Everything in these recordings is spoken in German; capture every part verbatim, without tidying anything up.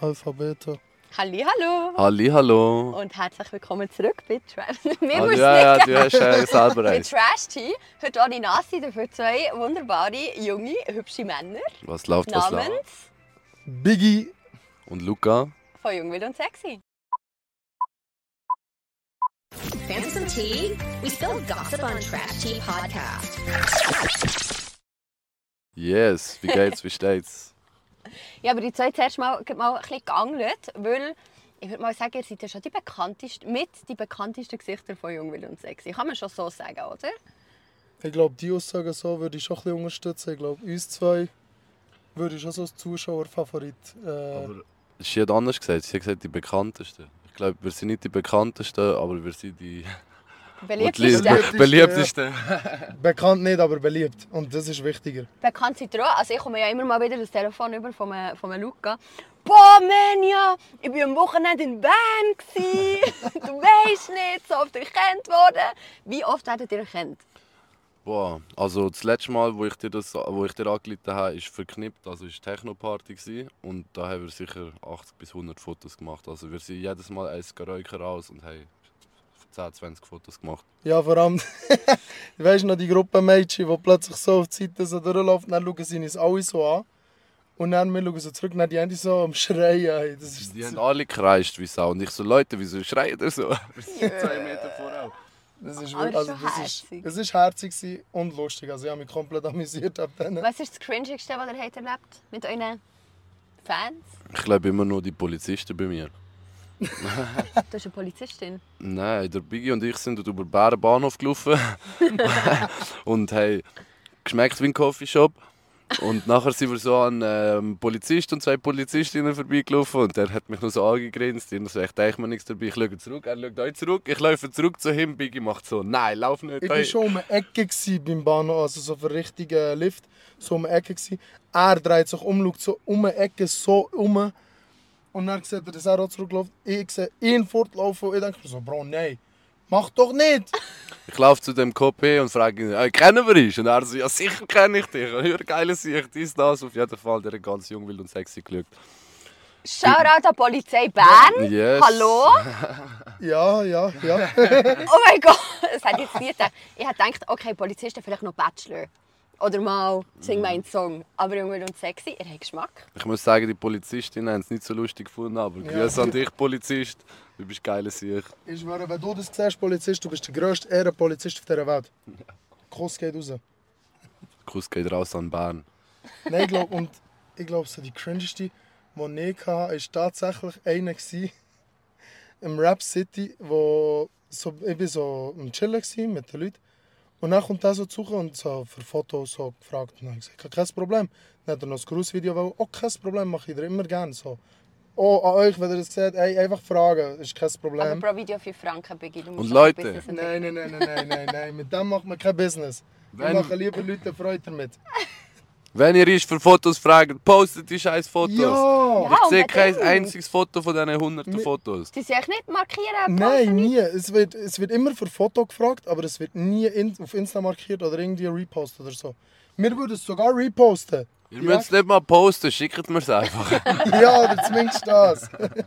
Alpha, Beta. Hallihallo. Hallihallo. Und herzlich willkommen zurück bei Trash. Wir Ah, müssen ja, nicht ja, du hast äh, selber bei eins. Trash Tea. Heute auch die Nasi, dafür zwei wunderbare, junge, hübsche Männer. Was läuft, was läuft? Namens Biggie. Und Luca? von Jung, Wild und Sexy. Fancy some tea? We spill gossip on Trash Tea Podcast. Yes, wie geht's, wie steht's? Ja, aber die zwei zuerst mal, mal ein bisschen geangelt, weil ich würde mal sagen, ihr seid ja schon die bekanntesten, mit die bekanntesten Gesichter von Jung, Wild und Sexy. Kann man schon so sagen, oder? Ich glaube, die Aussagen so würde ich schon ein bisschen unterstützen. Ich glaube, uns zwei würde ich schon so als Zuschauerfavorit. Äh, Aber sie hat anders gesagt, sie hat gesagt die bekanntesten. Ich glaube, wir sind nicht die bekanntesten, aber wir sind die Beliebtesten. Be beliebtesten. bekannt nicht, aber beliebt. Und das ist wichtiger. Bekannt seid ihr auch. Also ich komme ja immer mal wieder das Telefon über von einem, von einem Luca. Boah, Menja, ich war am Wochenende in Bern. Du weisst nicht, so oft erkannt worden. Wie oft werdet ihr erkannt? Boah, also das letzte Mal, wo ich dir, das, wo ich dir angeleitet habe, war verknippt, also war Techno-Party gewesen. Und da haben wir sicher achtzig bis hundert Fotos gemacht. Also wir sind jedes Mal eins Räucher raus und haben zehn, zwanzig Fotos gemacht. Ja, vor allem, ich weiss noch, die Gruppe Mädchen, die plötzlich so auf die Seite so durchlaufen, dann schauen sie uns alle so an. Und dann wir schauen so zurück, dann die haben die so am Schreien. Hey, das ist Die haben alle gekreischt wie Sau. Und ich so, Leute, wieso schreit ihr so? Wir sind zwei Meter voraus. Das ist Aber wirklich, das ist also schon das ist, herzig. es ist herzig und lustig. Also ich habe mich komplett amüsiert ab denen. Was ist das Cringigste, was ihr habt erlebt mit euren Fans? Ich glaube immer nur die Polizisten bei mir. Du bist eine Polizistin. Nein, der Biggie und ich sind über den Bärenbahnhof gelaufen und haben geschmeckt wie ein Coffeeshop. Und nachher sind wir so an einem Polizist und zwei Polizistinnen vorbeigelaufen und der hat mich nur so angegrinst. Ich so, ich denke mir nichts dabei, ich schaue zurück, er schaut euch zurück, ich laufe zurück zu ihm, Biggie macht so, nein, lauf nicht. Ich war schon um die Ecke gewesen beim Bahnhof, also so für den richtigen Lift, so um die Ecke gewesen. Er dreht sich um, schaut so um die Ecke so um und dann sieht er, dass er auch zurückläuft. Ich sehe ihn fortlaufen und ich denke mir so, Bro, nein, mach doch nicht! Ich laufe zu dem Coupé und frage ihn, hey, kennen wir dich? Und er so, ja sicher kenne ich dich, hör geile Sicht, dies, das. Auf jeden Fall, der hat ganz jung, wild und sexy geschaut. Shoutout an Polizei Bern. Yes. Hallo? Ja, ja, ja. Oh mein Gott, das hätte ich jetzt nie gedacht. Ich hätte gedacht, okay, Polizisten vielleicht noch Bachelor. Oder mal sing meinen Song. Aber Jung, Wild und Sexy, ihr habt Geschmack. Ich muss sagen, die Polizistinnen haben es nicht so lustig gefunden, aber Ja. Grüße an dich, Polizist. Du bist geile Sicht. Ich schwöre, wenn du das siehst, Polizist, du bist der grösste Ehrenpolizist auf dieser Welt. Kuss geht raus. Kuss geht raus an Bern. Nein, ich glaube, und ich glaube, so die cringeste, die ich hatte, war tatsächlich einer gewesen, im Rap City, wo so, ich war so am Chillen gewesen mit den Leuten. Und dann kommt er so zu und so für Fotos so gefragt. Und dann habe ich gesagt, kein Problem. Dann hat er noch ein Grußvideo, weil auch kein Problem, mache ich dir immer gerne so. Oh, an euch, wenn ihr das seht, ey, einfach fragen, ist kein Aber Problem. pro Video fünf Franken, Biggie. Du musst Und doch Leute? ein Business Nein, nein, nein, nein, nein, nein, nein, mit dem macht man kein Business. Wir Wenn- machen lieber Leute Freude damit. Wenn ihr ist für Fotos fragt, postet die scheiß Fotos. Ja! Ja, Ich sehe kein unbedingt. einziges Foto von diesen hunderten Mi- Fotos. Sie sich nicht markieren. Nein, nie. Es wird, es wird immer für Foto gefragt, aber es wird nie in, auf Insta markiert oder irgendwie repostet oder so. Wir würden es sogar reposten. Ihr müsst es nicht mal posten, schickt mir es einfach. Ja, oder zumindest das.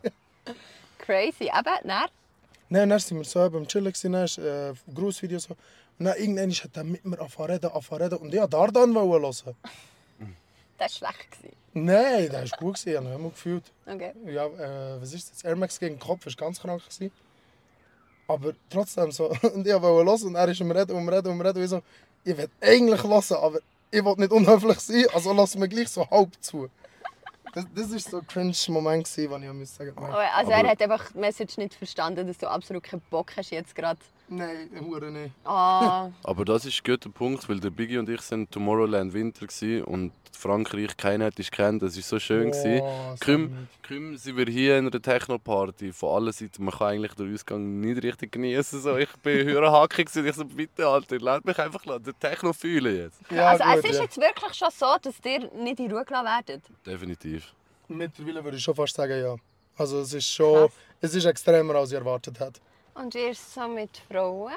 Crazy. Aber, nein. Nein, dann sind wir so beim Chillen gewesen, dann ist äh, ein Grußvideo so. Und dann irgendwann hat er mit mir angefangen reden, angefangen reden und ich wollte Dardan hören. Das war schlecht. gewesen. Nein, das war gut, ich habe mich immer gefühlt. Okay. Ja, äh, was ist das? Air Max gegen den Kopf, war ganz krank. Gewesen. Aber trotzdem so. Und ich wollte hören und er ist am Reden, um Reden, um Reden. Und ich so, ich will eigentlich hören, aber ich will nicht unhöflich sein, also lassen wir gleich so halb zu. Das, das war so ein cringe Moment, den ich muss sagen musste. Aber, also Aber- er hat einfach die Message nicht verstanden, dass du absolut keinen Bock hast jetzt gerade. Nein, hure nicht. Ah, Aber das ist ein guter Punkt, weil der Biggie und ich sind Tomorrowland Winter gsi und Frankreich keiner hat dich kennt. Das war so schön. gsi. Boah, sag Kaum, nicht. kaum sind wir hier in einer Techno-Party. Von allen Seiten, man kann eigentlich den Ausgang nicht richtig genießen. So, ich bin höher hackig und ich so, bitte Alter, lasst mich einfach den Techno fühlen jetzt. Ja, also gut, es ist ja. jetzt wirklich schon so, dass ihr nicht in Ruhe gelassen werdet. Definitiv. Mittlerweile würde ich schon fast sagen, ja. Also es ist schon, Krass. es ist extremer, als ich erwartet hätte. Und ihr so mit Frauen?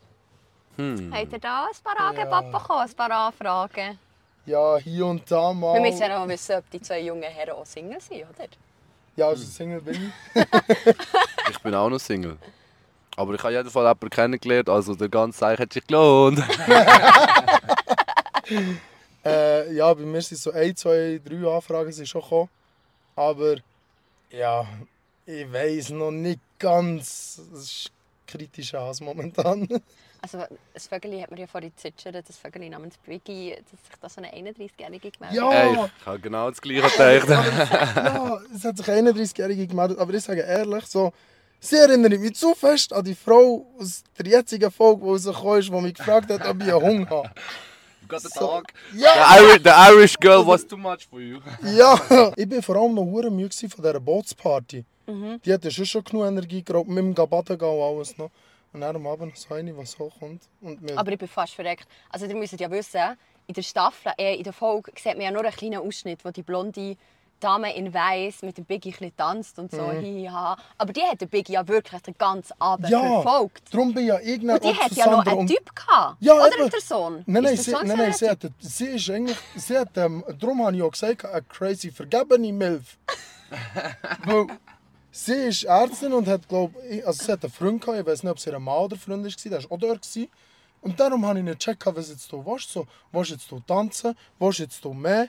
Hm. Habt ihr da ein paar Angebote bekommen, ein paar Anfragen? Ja, hier und da mal. Wir müssen ja noch wissen, ob die zwei jungen Herren auch Single sind, oder? Ja, also Single bin ich. Ich bin auch noch Single. Aber ich habe jeden Fall jemanden kennengelernt, also der ganze Zeug hat sich gelohnt. Äh, ja, bei mir sind so ein, zwei, drei Anfragen sind schon gekommen. Aber ja, ich weiß noch nicht ganz. Es ist kritischer als momentan. Also, das Vögeli hat mir ja vorhin gezwitschert, das Vögeli namens Biggie, dass sich da so eine einunddreißigjährige gemeldet Ja! Ey, ich habe genau das Gleiche gedacht. Ja, es hat sich eine einunddreißigjährige gemeldet, aber ich sage ehrlich, so, sie erinnert mich zu fest an die Frau aus der jetzigen Folge, die rausgekommen ist, die mich gefragt hat, ob ich einen Hunger habe. Got the So, dog. ja, The Irish, the Irish girl was too much for you. ja! Ich war vor allem noch hure müde von dieser Bootsparty. Die hatte schon, schon genug Energie geraubt, mit dem Gabatten und alles noch. Und dann am Abend noch so eine, was hochkommt. Und wir Aber ich bin fast verreckt. Also, ihr müsst ja wissen, in der Staffel, äh, in der Folge sieht man ja nur einen kleinen Ausschnitt, wo die blonde Dame in Weiss mit dem Biggie ein bisschen tanzt und so. Mhm. Hiha. Aber die hat den Biggie ja wirklich den ganzen Abend ja, verfolgt. darum bin ich ja irgendwann Und die auch hat zu ja noch Sandra einen und- Typ gehabt. Ja, Oder eben. der Sohn. Nein, nein, Ist sie, der Sohn nein, so nein, ein sie, Typ? hat, sie ist eigentlich, sie hat, ähm, darum habe ich auch gesagt, eine crazy vergebene Milf. Weil sie ist Ärztin und hat, glaub, ich- also sie hat einen Freund gehabt, ich weiß nicht, ob sie ihr Mann oder Freund war, der war auch dort. Gewesen. Und darum habe ich nicht gecheckt, was jetzt du willst. So, willst du jetzt du tanzen, willst du jetzt du mehr?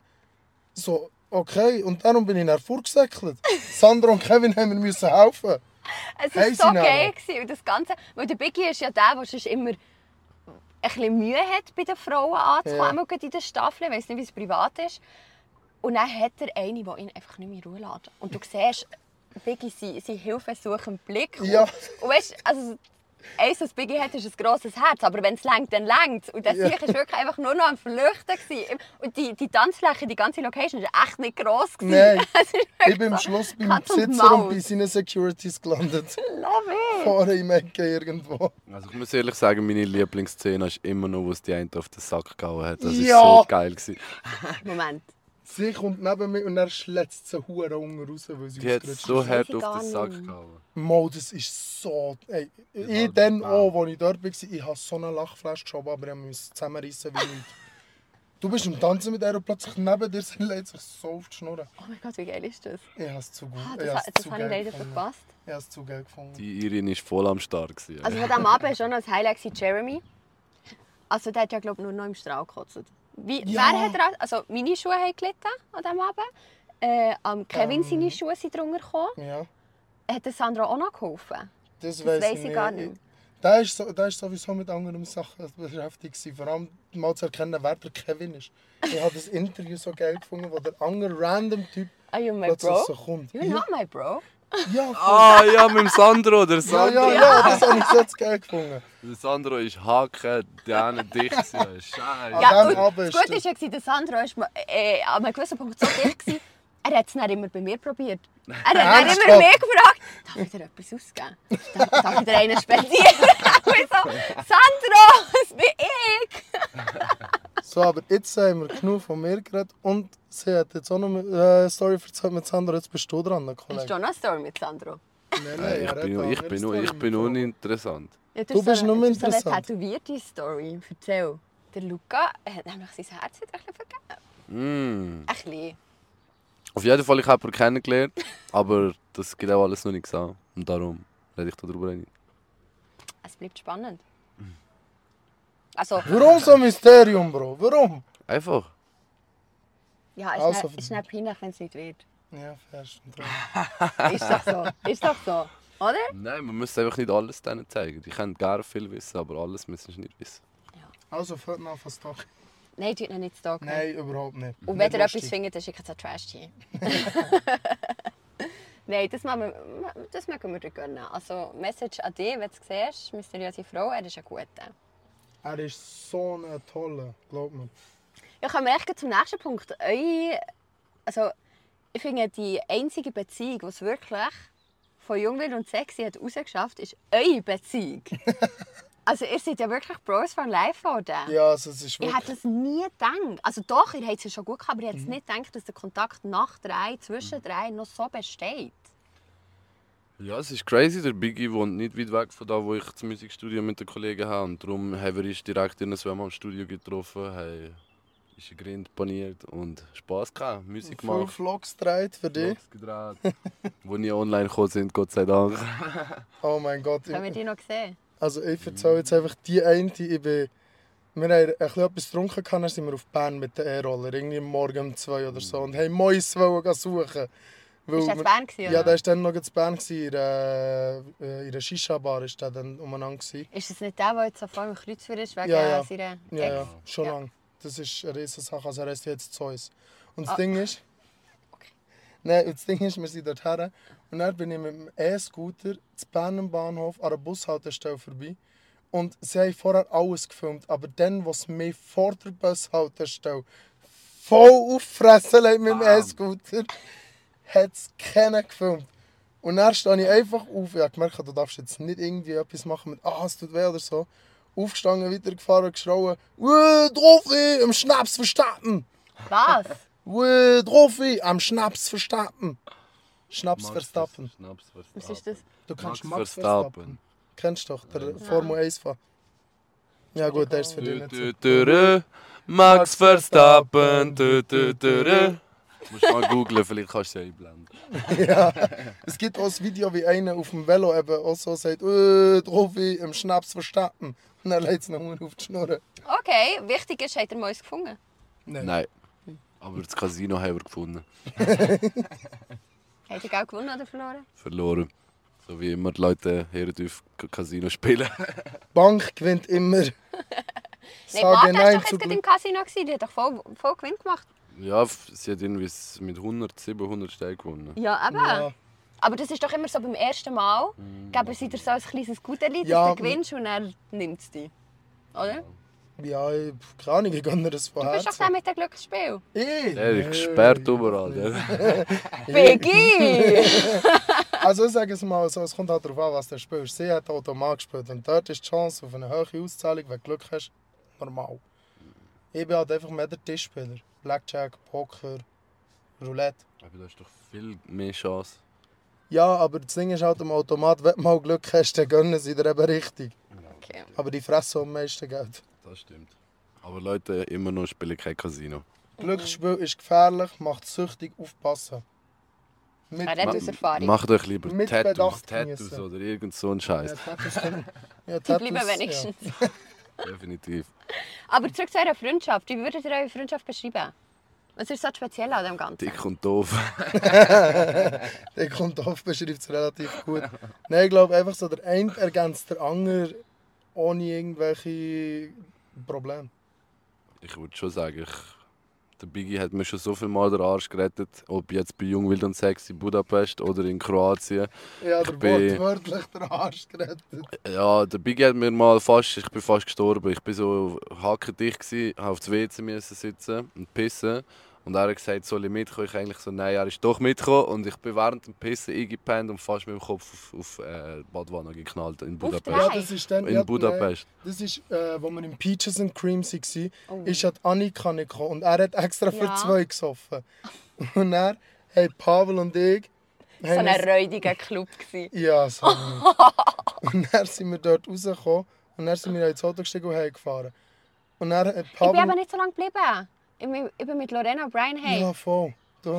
So, okay, und darum bin ich dann vorgesäckelt. Sandra und Kevin haben mir müssen helfen. Es Hey, war so Sinara. geil. Gewesen, und das Ganze, weil der Biggie ist ja der, der sonst immer ein bisschen Mühe hat, bei den Frauen anzukommen, Ja. auch gerade in der Staffel. Ich weiß nicht, wie es privat ist. Und dann hat er eine, die ihn einfach nicht mehr in Ruhe lässt. Und du siehst, Biggie, sein, sein hilfesuchenden Blick. Ja. Und, und weißt, also, eins, was Biggie hat, ist ein grosses Herz. Aber wenn es längt, dann längt es. Und der Ja. Sieg war wirklich einfach nur noch am Flüchten. Gewesen. Und die, die Tanzfläche, die ganze Location, war echt nicht gross. gewesen. Nein. Es ist wirklich Ich bin am so Schluss beim Katz und Besitzer und Maus. bei seinen Securities gelandet. Love it. Vorne im Ecke irgendwo. Also ich muss ehrlich sagen, meine Lieblingsszene ist immer noch, wo es die eine auf den Sack gehauen hat. Das Ja. war so geil. Gewesen. Moment. Sie kommt neben mir und er schlägt sie Huren unten raus, weil sie Die hat ausgerutscht so ist. hart ich gar auf den Sack nicht. gehauen. Mo, das ist so... Ey, ich halt dann bam. auch, als ich dort war, ich habe so eine Lachflasche geschoben, aber ich musste zusammenreissen wie nichts. Du bist am Tanzen mit ihr und plötzlich neben dir, sie legt sich so auf die Schnur. Oh mein Gott, wie geil ist das? Ich habe es zu gut. Ah, ich das habe ha- es das zu habe ich geil leider gefunden. verpasst. Ich habe es zu geil gefunden. Die Irin war voll am Start. Gewesen, Also von diesem Abend war schon noch ein Highlight gewesen, Jeremy. Also der hat ja glaube ich nur noch im Strahl gekotzt. Wie, Ja. Wer hat er, also meine Schuhe haben gelitten an diesem Abend. Äh, am Kevin Ähm. seine Schuhe sind drunter gekommen. Ja, Hat der Sandra auch noch geholfen? das, Das weiss weiss ich ich gar nicht. nicht. Der ist, so, der ist sowieso mit anderen Sachen beschäftigt gewesen. Vor allem mal zu erkennen, wer der Kevin ist. Ich habe das Interview so geil gefunden, wo der andere random Typ Are you my plötzlich bro? so kommt. You're Ja, not my bro. ja, voll. Ah ja, mit dem Sandro. Der ja, Sandro, ja, ja, das habe ich so geil gefunden. der Sandro ist Haken, der eine dicht. Scheiße. Ja, dem und Abend das ist Gute das- war ja, der Sandra war äh, an einem gewissen Punkt so dicht. gewesen, Er hat es dann immer bei mir probiert. Er hat dann immer Ernsthaft? mich gefragt, darf ich dir etwas ausgeben? Darf, darf ich dir einen spendieren? Und ich so, Sandro, das bin ich! So, aber jetzt haben wir genug von mir geredet und sie hat jetzt auch noch eine äh, Story erzählt mit Sandra. Jetzt bist du dran, Hast Kollege. du noch eine Story mit Sandro? Nein, Nein, ich er hat bin, eine ich andere bin, nur- Story ich bin mit Frau. Ja, uninteressant. hast Du bist so, nur du hast so eine interessant. tätowierte Story. Erzähl. Der Luca hat nämlich sein Herz ein bisschen vergeben. Mm. Ein bisschen. Auf jeden Fall, ich habe jemanden kennengelernt, aber das geht auch alles noch nicht gesagt. Und darum rede ich darüber nicht. Es bleibt spannend. Also, Warum so ein Mysterium, Bro? Warum? Einfach. ja, ist, Also, nicht, ist nicht peinlich, wenn es nicht wird. Ja, fair, stimmt dran. Ist doch so. Ist doch so. Oder? Nein, man muss einfach nicht alles denen zeigen. Die können gerne viel wissen, aber alles müssen sie nicht wissen. Also, fällt noch von Stock. Nein, tut ihn nicht stalken. Nein, überhaupt nicht. Und Nicht wenn ihr etwas lustig. findet, dann schickt es an Trash T. Nein, das, machen wir, das mögen wir dir gönnen. Also, Message an dich, wenn du es siehst, mysteriöse Frau, er ist ein guter. Er ist so ein toller, glaub mir. Ja, kommen wir echt zum nächsten Punkt. Eure, also, ich finde, die einzige Beziehung, die es wirklich von Jungwild und Sexy hat rausgeschafft, ist eure Beziehung. Also, ihr seid ja wirklich Bros von Life geworden. Ja, also es ist Ich wirklich... hätte das nie gedacht. Also doch, ihr habt es ja schon gut gehabt, aber ich hätte Mhm. es nicht gedacht, dass der Kontakt nach drei, zwischen drei noch so besteht. Ja, es ist crazy. Der Biggie wohnt nicht weit weg von da, wo ich das Musikstudio mit den Kollegen habe. Und darum haben wir uns direkt in am Studio getroffen, haben ist ein Grind paniert und Spass gehabt, Musik Full gemacht. Vlogs gedreht für dich. Vlogs gedreht, die nie online gekommen sind, Gott sei Dank. Oh mein Gott. Haben wir die noch gesehen? Also ich erzähle jetzt einfach die eine, ich bin... Wir haben ein bisschen etwas getrunken, dann sind wir auf Bern mit der E-Roller, irgendwie morgen um zwei oder so. Und haben Mäuse wollen suchen. Weil Ist das wir- Bern gewesen, Ja, oder? der war dann noch in Bern, gewesen, in einer, äh, in einer Shisha-Bar war der dann umeinander. gewesen. Ist das nicht der, der jetzt so vor dem Kreuzfeuer ist, wegen Ja, ja. seiner Ja, Ex? ja, schon Ja. lange. Das ist eine riesige Sache, also er heißt jetzt Zeus. Und das Ah. Ding ist... Nein, das Ding ist, wir sind dort her und dann bin ich mit dem E-Scooter zu Bern am Bahnhof an einer Bushaltestelle vorbei. Und sie haben vorher alles gefilmt, aber dann, was mich vor der Bushaltestelle voll auffressen lässt mit dem Bam. E-Scooter, hat es keiner gefilmt. Und dann stehe ich einfach auf. Ich habe gemerkt, du darfst jetzt nicht irgendwie etwas machen mit «Ah, es tut weh» oder so. Aufgestanden, weitergefahren, geschrauen «Wuh, Trophy, am Schnaps verstappen!» Was? «Wuh, Trophy, am Schnaps verstappen!» Schnaps verstappen. Schnaps Was Verstappen. ist das? Du kannst Max Max Verstappen. Verstappen. Kennst du doch, der Formel eins Fahrer. Ja gut, der ist für dich Dö, nicht so. dö, dö, dö. Max Verstappen. Dö, dö, dö, dö. Musst mal googlen, vielleicht kannst du es einblenden. Ja. Es gibt auch ein Video, wie einer auf dem Velo eben auch so sagt «Äh, Trophy, im Schnaps verstappen!» Und dann legt es noch mal auf die Schnurren. Okay, wichtig ist, hat er Mäuse gefunden. Nein. Aber das Casino haben wir gefunden. Hat er Geld gewonnen oder verloren? Verloren. So wie immer die Leute hier auf Casino spielen. Bank gewinnt immer. Nein, Sage Martha war nein doch zu jetzt gerade Glück. im Casino. gewesen. Die hat doch voll, voll Gewinn gemacht. Ja, f- sie hat irgendwie s- mit hundert, siebenhundert Steinen gewonnen. Ja, eben. Ja. Aber das ist doch immer so beim ersten Mal. Geben sie dir so ein kleines Guteli, dass Ja, du gewinnst und dann nimmt es dich. Oder? Ja, ich, keine Ahnung, ich gönne das von Du bist doch der Herzen. mit dem Glücksspiel. Ich? Der ist gesperrt überall. Der. Biggie! Also ich sage es mal so, es kommt halt darauf an, was du spielst. Sie hat Automat gespielt und dort ist die Chance auf eine hohe Auszahlung, wenn du Glück hast, normal. Ich bin halt einfach mehr der Tischspieler. Blackjack, Poker, Roulette. Aber du hast doch viel mehr Chance. Ja, aber das Ding ist halt am Automat, wenn du mal Glück hast, dann gönnen sie dir eben richtig. Okay. Aber die fressen am meisten Geld. Das stimmt. Aber Leute, immer noch spielen kein Casino. Glücksspiel ist gefährlich, macht süchtig, aufpassen. Mit, Er hat aus Erfahrung. Macht euch lieber Mit Tattoos, Bedacht Tattoos geniessen. oder irgend so ein ja, Scheiß. Tattoos können- ja, Die Tattoos, bleiben wenigstens. Definitiv. Aber zurück zu eurer Freundschaft. Wie würdet ihr eure Freundschaft beschreiben? Was ist so speziell an dem Ganzen? Dick und doof. Ja. Der kommt auf, beschreibt es relativ gut. Nein, ich glaube einfach so, der eine ergänzt der andere ohne irgendwelche Probleme. Ich würde schon sagen, ich, der Biggie hat mir schon so viel Mal den Arsch gerettet. Ob jetzt bei Jung, Wild und Sex in Budapest oder in Kroatien. Ja, Ich der bin- wortwörtlich der Arsch gerettet. Ja, der Biggie hat mir mal fast, ich bin fast gestorben. Ich bin so hakendicht gsi, habe auf das W C müssen sitzen und pissen. Und er hat gesagt, soll ich mitkommen? Ich eigentlich so, nein, er ist doch mitgekommen. Und ich bin während dem Pissen eingepennt und fast mit dem Kopf auf, auf äh, die Badwanne geknallt in Budapest. Ja, Nein. das ist dann... In ja, Budapest. Nein, das ist, äh, wo wir im Peaches and Cream waren, Oh. ist hat Annika nicht gekommen. Und er hat extra für Ja. zwei gesoffen. Und dann haben Pavel und ich... So haben ein uns- räudiger Club. gewesen. Ja, so nicht. Und dann sind wir dort rausgekommen und dann sind wir ins Auto gestiegen und heimgefahren. Und dann hat Ich bin Pavel... aber nicht so lange geblieben. Ich bin, ich bin mit Lorena und Brian hey. Ja, voll. Du,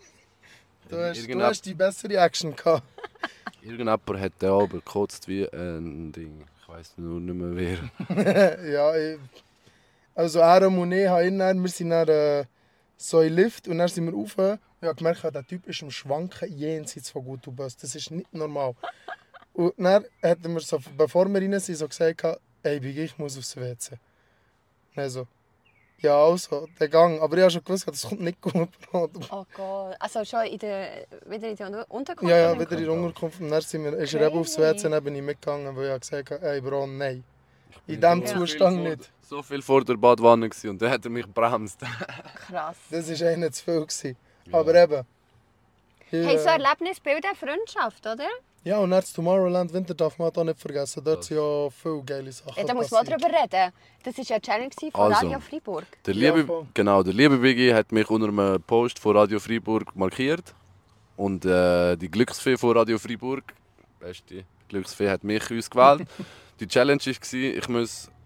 du, hast, du Irgendjemand- hast die bessere Action gehabt. Irgendjemand hat den aber gekotzt wie ein Ding. Ich weiß nur nicht mehr wer. Ja, ich, also Aaron und ich haben ihn dann, wir sind dann äh, so im Lift und dann sind wir rauf. Und ich habe gemerkt, der Typ ist am Schwanken jenseits von gut und böse. Das ist nicht normal. Und dann hat er mir so, bevor wir rein sind, so gesagt, ey Biggie, ich muss aufs W C. Dann so, ja also, der Gang. Aber ich habe schon gewusst, das kommt nicht gut. Oh Gott. Also schon in der, wieder in der Unterkunft? Ja, ja, oder? wieder in der Unterkunft. Und dann sind wir, ist er eben aufs W Crazy. C, dann bin ich mitgegangen, weil ich gesagt habe, ey Bro, nein. In bin diesem so Zustand viel vor- nicht. So viel vor der Badwanne gewesen und der hat mich gebremst. Krass. Das war eigentlich zu viel. Gewesen. Aber eben. Hier, Hey, so äh, Erlebnis bilden Freundschaft, oder? ja, und dann Tomorrowland Winter darf man auch nicht vergessen. Dort sind ja viele geile Sachen Ja, da muss man passiert. drüber reden. Das war eine Challenge von Also. Radio Freiburg. Der Ja, liebe, voll. genau, der liebe Biggie hat mich unter einem Post von Radio Freiburg markiert. Und äh, die Glücksfee von Radio Freiburg, beste Glücksfee, hat mich ausgewählt. Die Challenge war, ich muss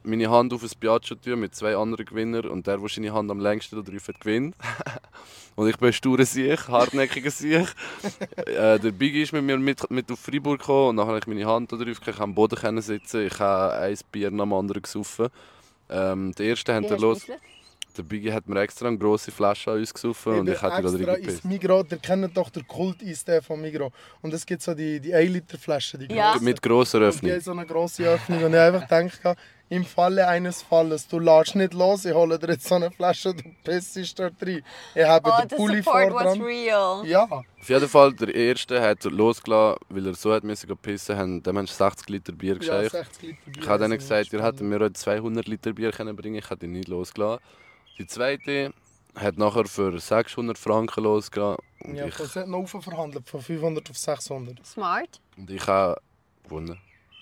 meine Hand auf ein Piaggio tun mit zwei anderen Gewinnern und der, der seine Hand am längsten da drauf hat, gewinnt. Und ich bin ein sturer Sieg, hartnäckiger Sieg. äh, der Biggie ist mit mir mit, mit auf Freiburg gekommen und dann habe ich meine Hand da drauf, ich konnte am Boden sitzen, ich habe ein Bier nach dem anderen gesoffen. Ähm, der erste Wie hat hast er du los. gemisselt? Der Biggie hat mir extra eine grosse Flasche an uns gesoffen und ich hätte da drin extra gepisst. ins Migros, ihr kennt doch den Kult-Eistee von Migros. Und es gibt so die, die ein Liter Flaschen, die Ja. grossen. Mit grosser Und die Öffnung. haben so eine grosse Öffnung. Und ich einfach denke, im Falle eines Falles, du lässt nicht los, ich hole dir jetzt so eine Flasche, du pissest dort rein. Ich habe Oh, den the Pulli support was vordran. real. Ja, Auf jeden Fall, der erste hat er losgelassen, weil er so hat müssen gehen pissen, haben dem haben sechzig Liter Bier ja, geschenkt. sechzig Liter Bier. Ich habe denen sind gesagt, ihr hättet spannend. mir heute zweihundert Liter Bier können bringen, ich hätte ihn nicht losgelassen. Die zweite hat nachher für sechshundert Franken losgelassen und, Ja, ich, das hat noch verhandelt, von fünfhundert auf sechshundert. Smart. und ich habe gewonnen.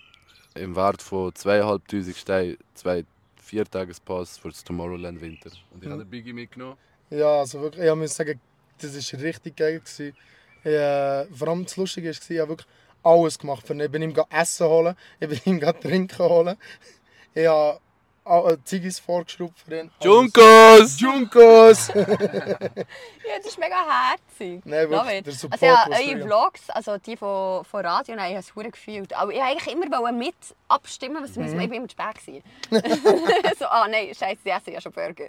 Im Wert von zweitausendfünfhundert Steinen, zwei Viertagespass für das Tomorrowland Winter. Und ich habe den Biggie mitgenommen. Ja, also wirklich, ich muss sagen, das war richtig geil. gewesen. Ich, äh, vor allem das Lustige war, ich habe wirklich alles gemacht für ihn. Ich bin ihm Essen holen, ich bin ihm Trinken holen. Ich habe alle Ziggis vorgeschraubt für ihn. alles. Junkos! Junkos! Ja, das ist mega herzig. Nein, Love wirklich, it. der Support Also ja, was eure real. Vlogs, also die von, von Radio, nein, ich habe es verdammt gefühlt. Aber ich wollte eigentlich immer wollen mit abstimmen, was Mhm. müssen wir immer zu spät sein. So, ah nein, scheiße, sie essen ja schon Burger.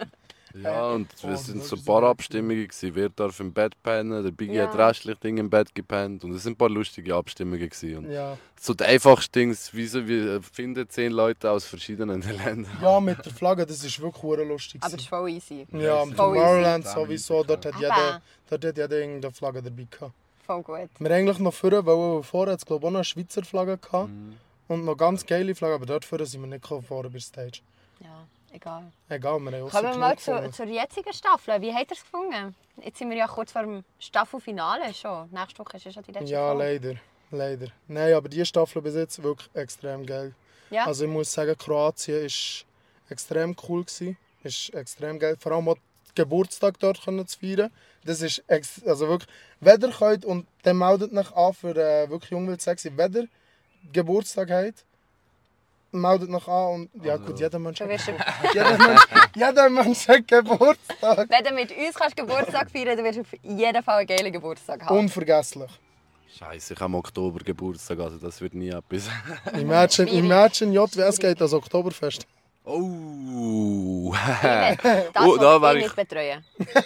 Ja, und Oh, es das sind ist so ein so paar geil. Abstimmungen gewesen. Wer darf im Bett pennen? Der Biggie Ja. hat restlich Dinge im Bett gepennt. Und es sind ein paar lustige Abstimmungen gewesen. Und Ja. so die einfachsten Dinge, wie so, wir finden zehn Leute aus verschiedenen Ländern. ja, mit der Flagge, das ist wirklich verdammt lustig. Aber das ist voll easy. ja, am voll Tomorrowland easy. sowieso, dort hat Aber- jeder, dort hat jeder irgendeine Flagge dabei gehabt. Voll gut. Wir haben eigentlich noch vorher, weil vorher hat es glaube ich auch noch eine Schweizer Flagge gehabt. Mhm. Und noch ganz geile Flagge, aber dort vorher sind wir nicht gekommen, vorher bei der Stage. Ja, egal. Egal, wir haben auch Kommen wir so mal genug zu, gefunden. zur jetzigen Staffel. Wie habt ihr es gefunden? Jetzt sind wir ja kurz vor dem Staffelfinale schon. Nächste Woche ist ja schon die letzte Ja, Folge. leider. Leider. Nein, aber die Staffel bis jetzt wirklich extrem geil. Ja. Also ich muss sagen, Kroatien war extrem cool. Gewesen. Ist extrem geil. Vor allem auch den Geburtstag dort können zu feiern. Das ist ex also wirklich, wenn ihr könnt, und dann meldet euch an für äh, wirklich Jungwild sexy, wenn ihr Geburtstag habt, meldet euch an und ja Also. gut, jeder Mensch Du hat wirst, jeder Mensch, jeder Mensch hat Geburtstag. wenn du mit uns kannst Geburtstag feiern, dann wirst du auf jeden Fall einen geilen Geburtstag haben. Unvergesslich. Scheiße, ich habe im Oktober Geburtstag, also das wird nie etwas. Imagine, Schwierig. imagine J W S geht als Oktoberfest. Oh! Das Oh, muss da ich wär nicht ich- betreuen.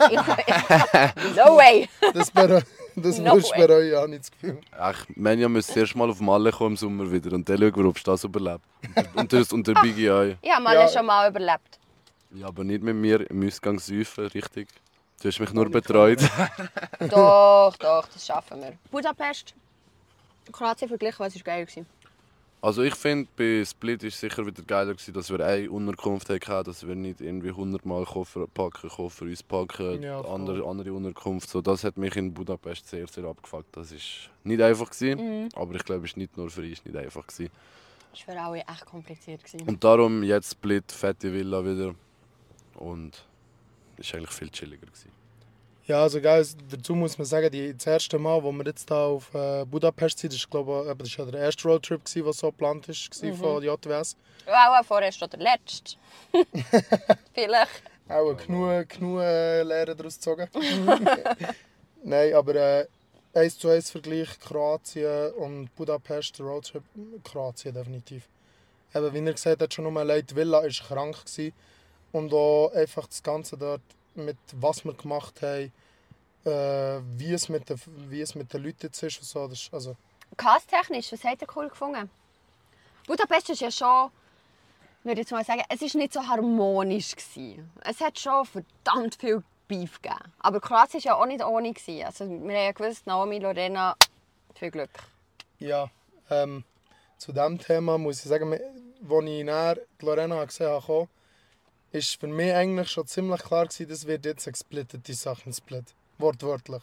Ich, no way! Das, bere das No wirst du way. bereuen, habe ich das Gefühl. Ach, Menja müsste erst mal auf Malle kommen im Sommer wieder und dann schauen wir, ob es das überlebt. Und, das, und der Biggie auch. Ich habe mal Ja. schon mal überlebt. Ja, aber nicht mit mir im Ausgang säufen, richtig. Du hast mich nur betreut. Doch, doch, das schaffen wir. Budapest, Kroatien verglichen, was war geil? gewesen? Also ich finde, bei Split war es sicher wieder geiler gewesen, dass wir eine Unterkunft hatten, dass wir nicht irgendwie hundertmal Koffer packen, Koffer uns packen, Ja, voll. andere, andere Unterkunft. So, das hat mich in Budapest sehr, sehr abgefuckt. Das war nicht einfach gewesen, Mhm. aber ich glaube, es war nicht nur für uns nicht einfach gewesen. Das war für alle echt kompliziert. gewesen. Und darum jetzt Split, fette Villa wieder und es war eigentlich viel chilliger gewesen. Ja, also guys, dazu muss man sagen, die, das erste Mal, wo wir jetzt hier auf äh, Budapest sind, das war, glaube ich, eben, das war ja der erste Roadtrip, gewesen, der so geplant ist, Mhm. von J W S. Ja, auch vorher schon der letzte. Vielleicht. Auch genug, genug äh, Lehren daraus gezogen. Nein, aber äh, eins zu eins Vergleich Kroatien und Budapest, der Roadtrip, Kroatien definitiv. Eben, wie er gesagt hat, schon nur allein die Villa war krank. Gewesen. Und auch einfach das Ganze dort, mit was wir gemacht haben, äh, wie, es mit den, wie es mit den Leuten jetzt ist. Und so. Das ist also, Casttechnisch, was habt ihr cool gefunden? Budapest ist ja schon, würde ich jetzt mal sagen, es ist nicht so harmonisch gewesen. Es hat schon verdammt viel Beef gegeben. Aber Kroatien war ja auch nicht ohne gewesen. Also wir haben ja gewusst, Naomi, Lorena, viel Glück. ja, ähm, zu diesem Thema muss ich sagen, als ich nachher die Lorena gesehen habe, ist für mich eigentlich schon ziemlich klar gewesen, das wird jetzt eine gesplittete Sache, ein Split. Wortwörtlich.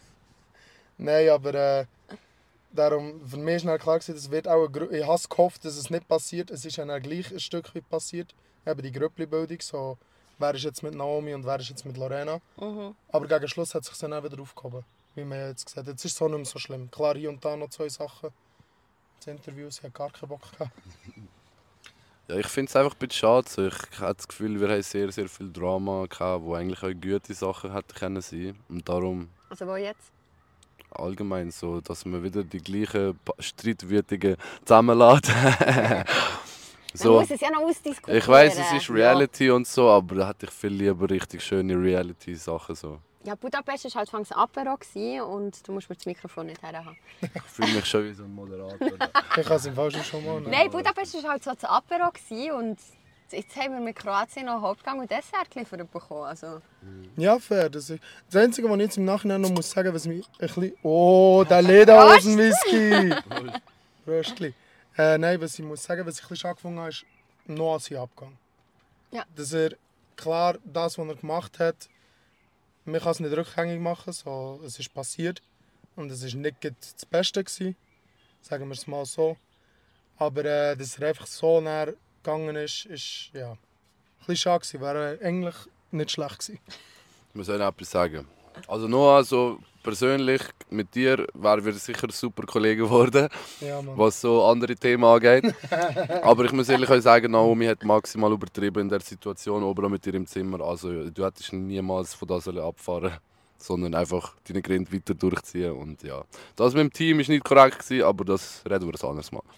Nein, aber äh, darum, für mich ist dann klar gewesen, das wird auch eine Gru- ich habe gehofft, dass es nicht passiert. Es ist dann auch gleich ein Stück weit passiert. Eben die Grüppli-Bildung, so wer ist jetzt mit Naomi und wer ist jetzt mit Lorena. Mhm. Aber gegen Schluss hat es sich dann auch wieder aufgehoben. Wie man ja jetzt gesagt hat. Jetzt ist es so nicht mehr so schlimm. Klar, hier und da noch zwei Sachen. Das Interview, sie hat gar keinen Bock gehabt. Ja, ich finde es einfach ein bisschen schade. So. Ich habe das Gefühl, wir haben sehr, sehr viel Drama gehabt, wo eigentlich auch gute Sachen hätten können sein. Und darum Also wo jetzt? allgemein so, dass man wieder die gleichen Pa- Streitwütigen zusammenlässt. Man so. muss es ja noch ausdiskutieren. Ich weiss, es ist Reality und so, aber da hätte ich viel lieber richtig schöne Reality-Sachen. So. Ja, Budapest war halt fangs Apero gewesen und du musst mir das Mikrofon nicht herhaben. Ich fühle mich schon wie so ein Moderator. Ich habe es im Fall schon mal. Ne? Nein, Budapest war halt so das Apero gewesen und jetzt haben wir mit Kroatien noch Hauptgang und Dessert geliefert bekommen. Also. Ja, fair. Das, ist das Einzige, was ich jetzt im Nachhinein noch muss sagen, was mich ein bisschen... Oh, der Lederhosen-Whisky! Röstli. Äh, nein, was ich muss sagen, was ich ein bisschen schade gefunden habe, ist noch als Abgang. Ja. Dass er klar das, was er gemacht hat, man kann es nicht rückgängig machen, so, es ist passiert. Und es war nicht gerade das Beste gewesen, sagen wir es mal so. Aber äh, dass er einfach so näher gegangen ist, ist ja, ein bisschen schade gewesen. Wäre eigentlich nicht schlecht gewesen. Ich muss euch etwas sagen. Also Noah, so persönlich mit dir wären wir sicher super Kollegen geworden, Ja, Mann. was so andere Themen angeht. Aber ich muss ehrlich euch sagen, Naomi hat maximal übertrieben in der Situation oben mit dir im Zimmer. Also du hättest niemals von da sollen abfahren, sondern einfach deine Gründe weiter durchziehen. Und ja, das mit dem Team ist nicht korrekt gewesen, aber das reden wir ein anderes Mal.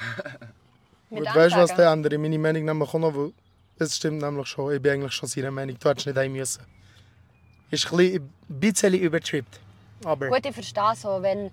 Mit Und weißt du, was Ansagen. der andere? Meine Meinung nämlich auch noch, weil es stimmt nämlich schon, ich bin eigentlich schon seiner Meinung, du hättest nicht ein müssen. Ist ein bisschen, ein bisschen übertrippt. Aber Gut, ich verstehe so, wenn,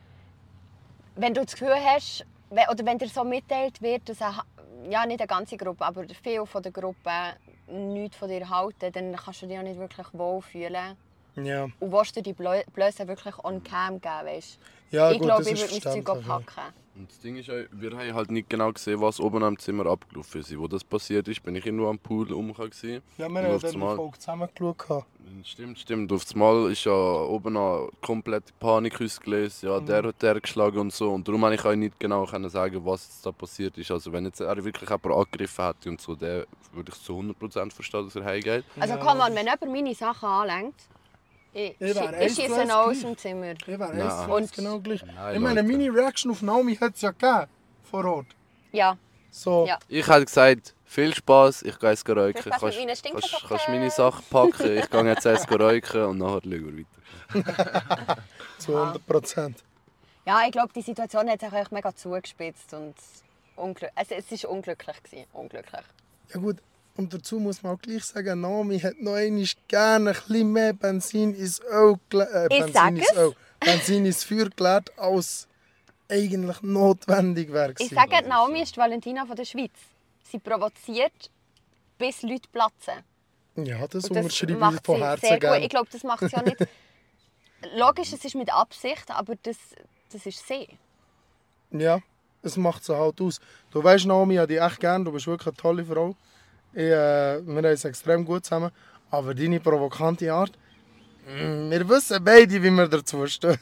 wenn du das Gefühl hast, wenn, oder wenn dir so mitteilt wird, dass eine, ja, nicht eine ganze Gruppe, aber viele von der Gruppe nichts von dir halten, dann kannst du dich auch nicht wirklich wohlfühlen. ja, Und willst du die Blö- Blöße wirklich on cam geben, weißt? ja Ich gut, glaube, das ich ist würde mein Zeug auch verständlich. Ja. packen. Und das Ding ist, auch, wir haben halt nicht genau gesehen, was oben am Zimmer abgelaufen ist. Wo das passiert ist, bin ich irgendwo am Pool umgegangen. Ja, wir Und haben auf dann das die Mal- Folge zusammen geschaut. Stimmt, stimmt. Auf das Mal ist ja oben eine komplette Panik ausgelöst. Ja, der hat der geschlagen und so. Und darum konnte ich auch nicht genau können sagen, was jetzt da passiert ist. Also wenn jetzt er wirklich jemanden angegriffen hätte und so, der würde ich zu hundert Prozent verstehen, dass er heimgeht. Also Ja, komm an, das wenn jemand meine Sachen anlenkt, ich, Ich wäre ich eins schieße zu ihn aus eins dem Zimmer. Ich wäre Nein. eins zu eins genau gleich. Nein, Ich meine, Leute. meine Reaction auf Naomi hat es ja gegeben, vor Ort. Ja, So, Ja. Ich hätte gesagt, viel Spaß, ich gehe jetzt räuchen. Viel Spaß mit Kannst, meinen Stinkesocken. kannst, kannst meine Sachen packen, ich gehe jetzt erst räuchen und nachher schauen wir weiter. zu hundert Prozent. ja, ich glaube, die Situation hat sich eigentlich mega zugespitzt und unglü also, es war unglücklich. Gewesen. Unglücklich. Ja gut, und dazu muss man auch gleich sagen, Naomi hat noch einmal gerne ein bisschen mehr Benzin ins Öl gele- äh, Ich Benzin sag ins es. Öl, Benzin ins Feuer gelegt, als eigentlich notwendig wäre. Ich gewesen. sage, Naomi ist die Valentina von der Schweiz. Sie provoziert, bis Leute platzen. Ja, das Und unterschreibe ich macht von sie Herzen sehr gut. gerne. Ich glaube, das macht sie auch nicht... Logisch, es ist mit Absicht, aber das, das ist sie. Ja, es macht sie halt aus. Du weißt, Naomi, ich habe dich echt gern, du bist wirklich eine tolle Frau. Ich, äh, wir haben es extrem gut zusammen. Aber deine provokante Art, mm, wir wissen beide, wie wir dazu stehen.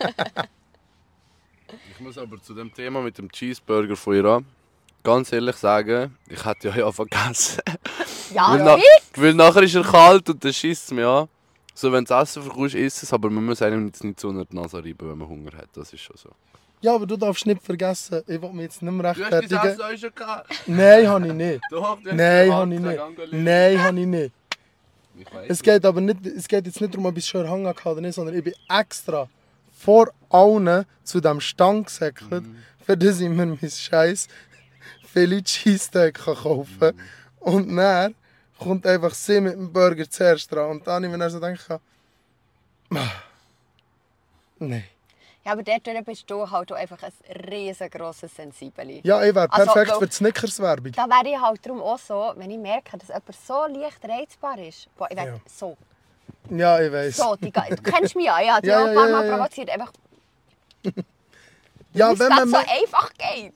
Ich muss aber zu dem Thema mit dem Cheeseburger von Iran ganz ehrlich sagen, ich hätte ja ja vergessen. Ja, weil, ja. na, weil nachher ist er kalt und dann schießt es mir an. So, wenn du Essen verkaufst, isst es, aber man muss einem jetzt nicht so unter die Nase reiben, wenn man Hunger hat. Das ist schon so. Ja, aber du darfst nicht vergessen, ich will mich jetzt nicht mehr Du hast dein rechtfertigen. Essen auch schon gehabt. Nein, habe ich nicht. Doch, du hast Nein, die habe ich Hand nicht. angelegt. Nein, habe ich nicht. Ich weiss Es geht aber nicht, es geht jetzt nicht darum, ob ich es schon erhangen habe oder nicht, sondern ich bin extra vor allen zu diesem Stand gesäckelt, für das ich mir mein scheiß Philly Cheesesteak kaufen kann. Und dann kommt einfach sie mit dem Burger zuerst dran. Und dann habe ich mir dann so gedacht, ah, nein. Ja, aber dort bist du halt auch einfach ein riesengroßes Sensibeli. Ja, ich wäre Also, perfekt weil- für die Snickers-Werbung. Da wäre ich halt darum auch so, wenn ich merke, dass jemand so leicht reizbar ist. Boah, ich werde Ja. so. Ja, ich weiß. So, die, ga- du kennst mich ja, ich habe dich Ja, auch ja, ein paar ja, Mal ja. provoziert. Einfach, Ja, weil wenn es man so me- einfach geht.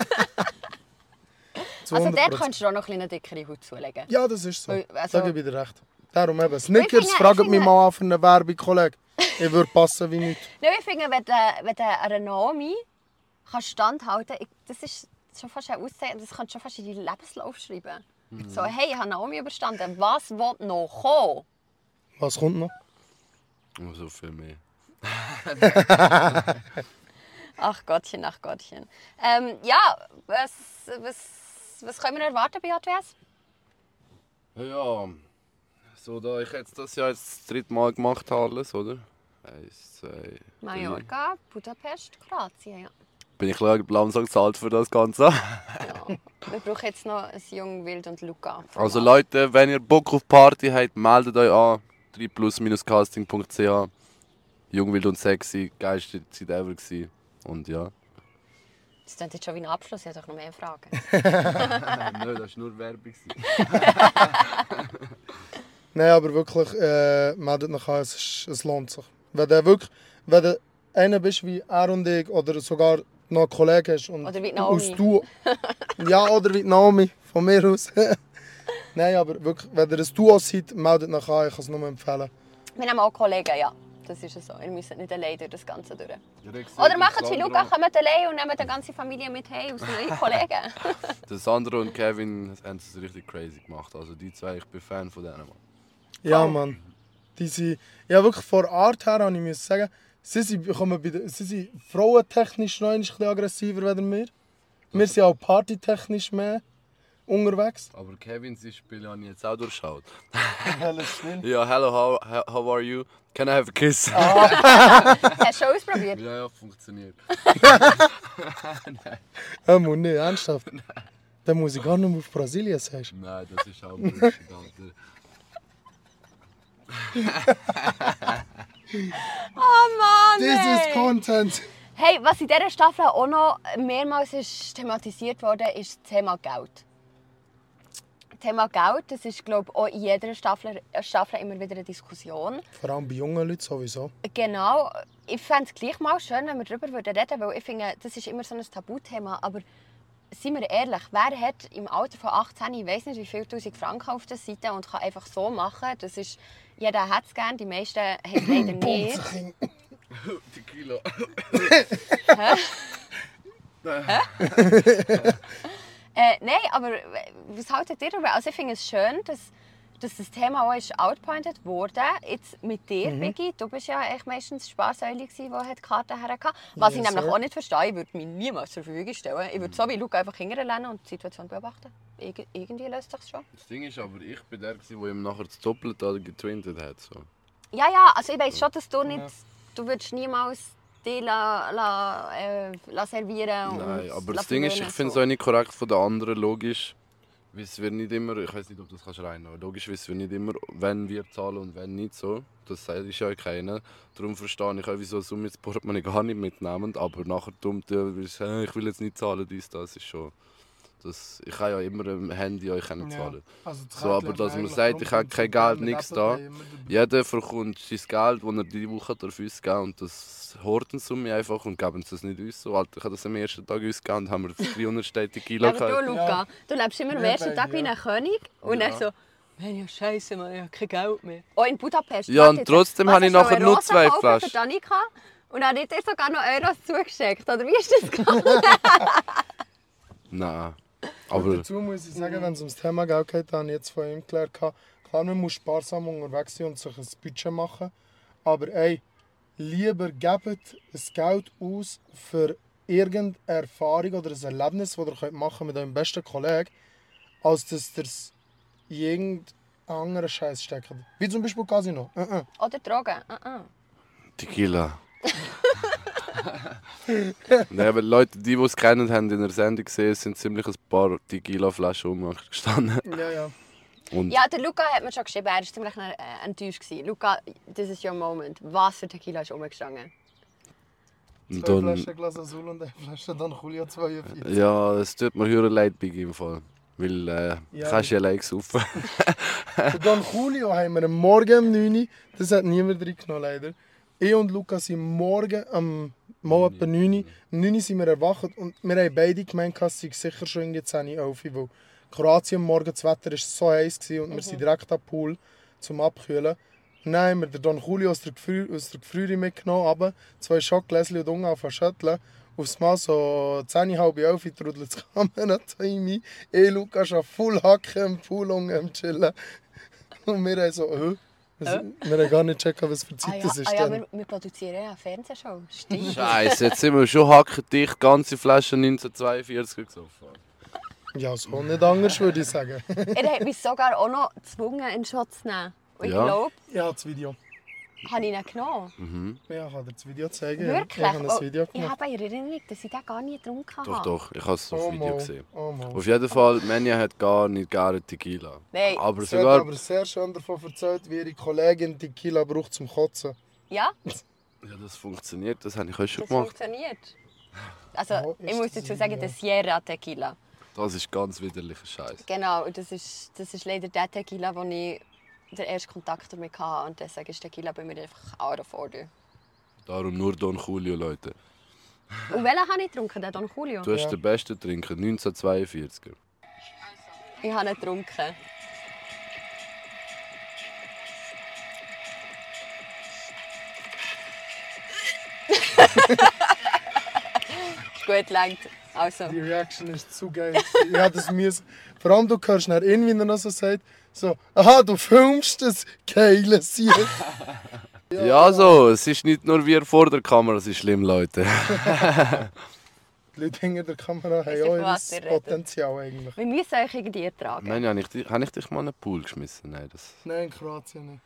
zu Also hundert dort Prozent. könntest du auch noch ein bisschen eine dickere Haut zulegen. Ja, das ist so. Weil, also- Da gebe ich dir recht. Darum eben. Snickers, finde- fragt ich mich finde- mal an für eine Werbung, Kollege. Ich würde passen wie nichts. Nein, ich finde, wenn du, wenn du einer Naomi kannst standhalten kannst, das ist schon fast ein Auszeichen, das kannst du schon fast in deinen Lebenslauf schreiben. So, hey, ich habe Naomi überstanden. Was will noch kommen? Was kommt noch? Oh, so viel mehr. Ach Gottchen, ach Gottchen. Ähm, ja, was, was was, was können wir erwarten bei J W S? Ja, so da ich jetzt das Jahr jetzt das dritte Mal gemacht habe, alles, oder? Eins, zwei, drei. Mallorca, Budapest, Kroatien, ja. Bin ich langsam gezahlt für das Ganze. ja. Wir brauchen jetzt noch ein Jung, Wild und Luca. Also Leute, wenn ihr Bock auf Party habt, meldet euch an. drei plus casting punkt c h. Jung, wild und sexy, geilste Zeit ever gewesen. Und ja. Das klingt jetzt schon wie ein Abschluss, ich habe doch noch mehr Fragen. Nein, das war nur Werbung. Nein, aber wirklich, äh, meldet euch an, es, ist, es lohnt sich. Wenn du wirklich, wenn du einer bist wie er und ich, oder sogar noch einen Kollegen hast. Und oder wie Naomi. Aus du, ja, oder wie Naomi, von mir aus. Nein, aber wirklich, wenn ihr ein Duo seid, meldet euch an, ich kann es nur empfehlen. Wir haben auch Kollegen, ja. Das ist so. Ihr müsst nicht allein durch das Ganze durch. Oder macht es wie Luca, kommt allein und nehmt die ganze Familie mit hey, aus neuen Kollegen. Der Sandro und Kevin haben es richtig crazy gemacht. Also die zwei, ich bin Fan von denen. Mann. Ja, Mann. Die sind, ja, wirklich von Art her, habe ich müssen sagen, sie sind, kommen bei der, sie sind frauentechnisch noch ein bisschen aggressiver als wir. Wir sind auch partytechnisch mehr unterwegs. Aber Kevin, sein Spiel habe ich jetzt auch durchschaut. Alles schnell. Ja, hello, how, how are you? Can I have a kiss? Ah. Hast du schon ausprobiert? Ja, ja, funktioniert. Ja, Mann, nicht, ernsthaft. Nein. Dann muss ich gar nicht mehr auf Brasilien, sagst du? Nein, das ist auch Bullshit, Alter. Oh Mann! This ey. is Content! Hey, was in dieser Staffel auch noch mehrmals ist thematisiert wurde, ist das Thema Geld. Das Thema Geld, das ist glaube ich auch in jeder Staffel, Staffel immer wieder eine Diskussion. Vor allem bei jungen Leuten sowieso. Genau. Ich fände es gleich mal schön, wenn wir darüber reden würden, weil ich finde, das ist immer so ein Tabuthema. Aber seien wir ehrlich, wer hat im Alter von achtzehn, ich weiß nicht wie viele tausend Franken auf der Seite und kann einfach so machen, das ist, jeder hat es gerne, die meisten haben es leider nicht. Die Kilo. Hä? Hä? äh, nein, aber was haltet ihr darüber? Also ich finde es schön, dass, dass das Thema auch ist outpointed wurde. Jetzt mit dir, mhm. Biggie, du bist ja echt meistens die Sparsäule, die die Karte herkam. Was yes, ich nämlich sir. auch nicht verstehe, ich würde mich niemals zur Verfügung stellen. Ich würde so wie Luca einfach hinterher und die Situation beobachten. Ir irgendwie löst sich schon. Das Ding ist aber, ich bin der, der ihm nachher das Doppelte getwintet hat. So. Ja, ja, also ich weiss schon, dass du nicht... Ja. Du würdest niemals die la, la, äh, la servieren und Nein, aber das Ding ist, ich finde es auch nicht korrekt von den anderen, logisch. Es wird nicht immer, ich weiß nicht, ob du das rein kannst, logisch es wird nicht immer, wenn wir zahlen und wenn nicht so. Das ist ja keiner. Darum verstehe ich auch, wieso so mit Portemonnaie gar nicht mitnehmen. Aber nachher dumm, ich will jetzt nicht zahlen, dies, das ist schon... Das, ich kann ja immer am Handy euch zahlen. Ja, also so, aber dass man sagt, ich habe kein Geld, nichts da. Jeder bekommt sein Geld, das er diese Woche darf ausgeben und das horten sie mir einfach und geben es nicht uns. So, Alter, ich habe das am ersten Tag ausgegeben und haben wir dreihundert Kilo gehabt. Aber du, Luca, ja. du lebst immer am ersten Tag wie ein König und ja. dann so, man, ja Scheiße, man, ich habe kein Geld mehr. Oh, in Budapest. Ja, und trotzdem habe ich nachher nur zwei Flaschen. Und dann hat er sogar noch Euros zugeschickt, oder wie ist das gegangen? Nein. Aber dazu muss ich sagen, wenn es ums Thema Geld geht, habe ich jetzt von ihm gelernt, klar, man muss sparsam unterwegs sein und sich ein Budget machen. Aber ey, lieber gebt das Geld aus für irgendeine Erfahrung oder ein Erlebnis, das ihr machen könnt mit eurem besten Kollegen, als dass ihr es in irgendeinen anderen Scheiß steckt. Wie zum Beispiel Casino. Uh -uh. Oder Drogen. Uh -uh. Tequila. Nein, aber Leute, die, die es kennen, haben in der Sendung gesehen, sind ziemlich ein paar Tequila-Flaschen umgestanden. Ja, ja. Und ja, der Luca hat mir schon geschrieben, er war ziemlich äh, enttäuscht. Luca, this is your moment. Was für Tequila ist umgestanden? Zwei dann, Flaschen Glas Azul und eine Flasche Don Julio zweiundvierzig. Ja, es tut mir höher leid, Biggie, im Fall. Weil äh, ja. kannst du ja allein saufen. Für Don Julio haben wir am Morgen um neun Uhr, das hat niemand reingenommen leider. Ich und Luca sind morgen um mal etwa neun Uhr, um neun Uhr sind wir erwacht und wir haben beide gemeint, es sei sicher schon irgendwie zehn elf Uhr, weil Kroatien morgen das Wetter war so heiß und mhm. wir sind direkt am Pool zum Abkühlen. Und dann haben wir den Don Julio aus der Gefrierung mitgenommen, aber zwei Schockgläschen und unten auf den Schütteln. Aufs Mal so zehn, halb elf Uhr trudelt das Kamera rein. Ich, Luca, schon voll Hacken im Pool unten am Chillen. Und wir haben so, äh, was, wir haben gar nicht gecheckt, was für Zeit ah, ja, das ist. Ah, ja, wir, wir produzieren ja eine Fernsehshow. Stimmt. Scheiße, jetzt sind wir schon hackendicht, ganze Flasche neunzehnhundertzweiundvierzig gesoffen. Ja, so nicht anders, würde ich sagen. Er hat mich sogar auch noch gezwungen, einen Shot zu nehmen. Und ich Ja. glaube, Ja, das Video. habe ich ihn genommen. Ja, ich kann dir das Video zeigen. Wirklich? Ich habe ein Oh, Video ich gemacht. habe in Erinnerung, dass ich den gar nie getrunken habe. Doch, doch, ich habe es auf Oh, Video mal. gesehen. Oh, mal. Auf jeden Fall, Menia hat gar nicht gerne Tequila. Nein. Aber Sie hat sogar... aber sehr schön davon erzählt, wie ihre Kollegin Tequila braucht zum Kotzen. Ja, Ja, das funktioniert, das habe ich auch schon das gemacht. funktioniert. Also, Wo ich ist muss das dazu sagen, Video? der Sierra Tequila. Das ist ganz widerlicher Scheiß. Genau, und das ist, das ist leider der Tequila, wo ich den ersten Kontakt damit hatte. Und deswegen ist Tequila bei mir einfach out of order. Darum nur Don Julio, Leute. Und welchen habe ich getrunken? Den Don Julio? Du hast Ja. den besten Trinker, neunzehnhundertzweiundvierzig. Ich habe ihn getrunken. Gut, langt. Also. Die Reaction ist zu geil. Ja, das muss. Vor allem, du hörst nach ihn, wie er noch so sagt, so, aha, du filmst das geile Sieg. Ja, so, es ist nicht nur wir vor der Kamera, es ist schlimm, Leute. Die Leute hinter der Kamera haben Wisst ihr, auch von was ihr ihr redet? Potenzial eigentlich. Wir müssen euch irgendwie ertragen. Nein, habe ich, dich- habe ich dich mal in einen Pool geschmissen? Nein, das... Nein, in Kroatien nicht.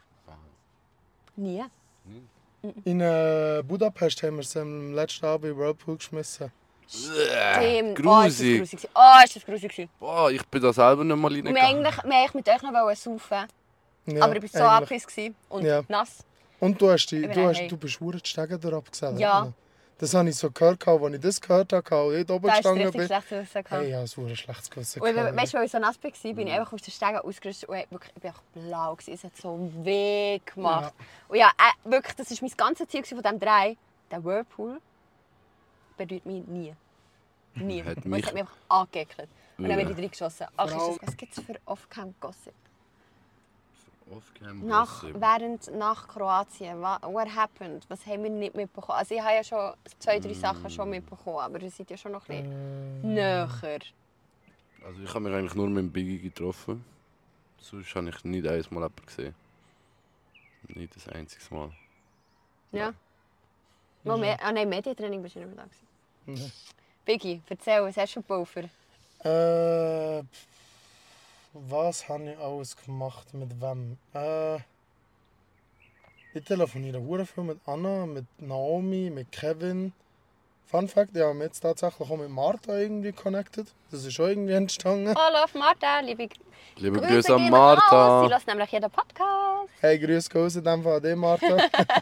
Nie. In äh, Budapest haben wir es am letzten Abend im Whirlpool geschmissen. Stimmt. grusig. Oh, ist das grusig. gewesen. Oh, ist das grusig. gewesen. Boah, ich bin da selber nicht mal Wir wollten reingegangen. eigentlich, wir wollten eigentlich mit euch noch saufen. Ja, Aber ich war so eigentlich. abgepisst gewesen und Ja. nass. Und du, hast die, Ich bin du, hast, hey. du bist verdammt die Stege durch abgesetzt. Ja. Das habe ich so gehört, als ich das gehört habe, als ich da oben Da ist gestanden richtig bin. schlecht Gewissen. Hey, ja, es war ein schlechtes Gewissen. Und ich, gehabt, weißt du, weil ich so nass war, bin ich einfach aus der Stege ausgerüstet und ich, wirklich, ich bin einfach blau. Gewesen. Es hat so weh gemacht. Und ja, äh, wirklich, das war mein ganzes Ziel von diesem drei. Der Whirlpool berührt mich nie. Nie. Hat Weil mich- Es hat mich einfach angeekelt. Und dann Ja. bin ich reingeschossen. Ach, ist Vor das, was gibt es für Off-Cam-Gossip? Off-cam Nach, Gossip. während nach Kroatien, what, what happened? Was haben wir nicht mitbekommen? Also ich habe ja schon zwei, drei Sachen schon mitbekommen, aber ihr seid ja schon noch ein bisschen näher. Also ich habe mich eigentlich nur mit dem Biggie getroffen. Sonst habe ich nicht einmal jemanden gesehen. Nicht das einzige Mal. Ja. Mal mehr, ah nein, Medientraining bist du nicht mehr da gewesen. Mhm. Biggie, erzähl, was hast du für Pulver? Äh, pff, was habe ich alles gemacht? Mit wem? Äh, ich telefoniere hure viel mit Anna, mit Naomi, mit Kevin. Fun Fact, ja, wir jetzt tatsächlich auch mit Martha irgendwie connected. Das ist auch irgendwie entstanden. Hallo auf Martha, liebe Liebe Grüße Grüße an gehen raus. Martha. Sie lässt nämlich jeden Podcast. Hey, grüß Gott in dem Fall an dich, Martha.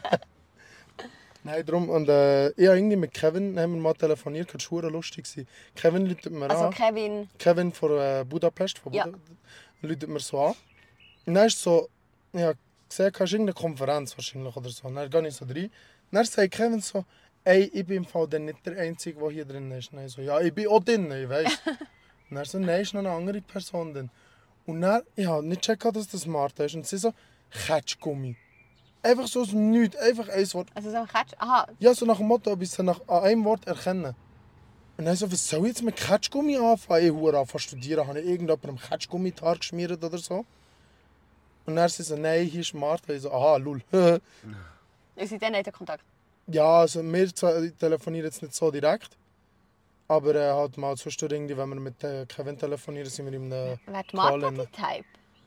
Nein, drum. Und äh, ich habe irgendwie mit Kevin haben wir mal telefoniert, das war lustig. gewesen. Kevin läutet mir Also an. Kevin, Kevin von äh, Budapest, von Ja. Buda läutet mir so an. Und dann ist so, ja, gesehen, hast du irgendeine Konferenz wahrscheinlich oder so. Und dann gehe ich so rein. Und dann sagt Kevin so, ey, ich bin im Fall dann nicht der Einzige, der hier drin ist. Und ich so, ja, ich bin auch drin, ich weiss. Und dann so, nein, ist noch eine andere Person drin. Und dann, ich habe nicht gecheckt, dass das Martha ist. Und sie so, Ketschgummi. Einfach so aus dem Nichts, einfach ein Wort. also so ein Ketsch, aha, Ja, so nach dem Motto, ob ich sie nach an einem Wort erkennen. Und dann so, was soll ich jetzt mit Ketschgummi anfangen? Ich habe angefangen zu studieren, habe ich irgendjemandem Ketschgummi die Haare geschmiert oder so. Und dann sie so, nein, hier ist Martha. Ich so, aha, lul. ihr seid dann nicht in Kontakt. Ja, also wir zwei telefonieren jetzt nicht so direkt. Aber äh, halt mal zwischendurch irgendwie, wenn wir mit äh, Kevin telefonieren, sind wir in einem Wer die Martha Call. die Type?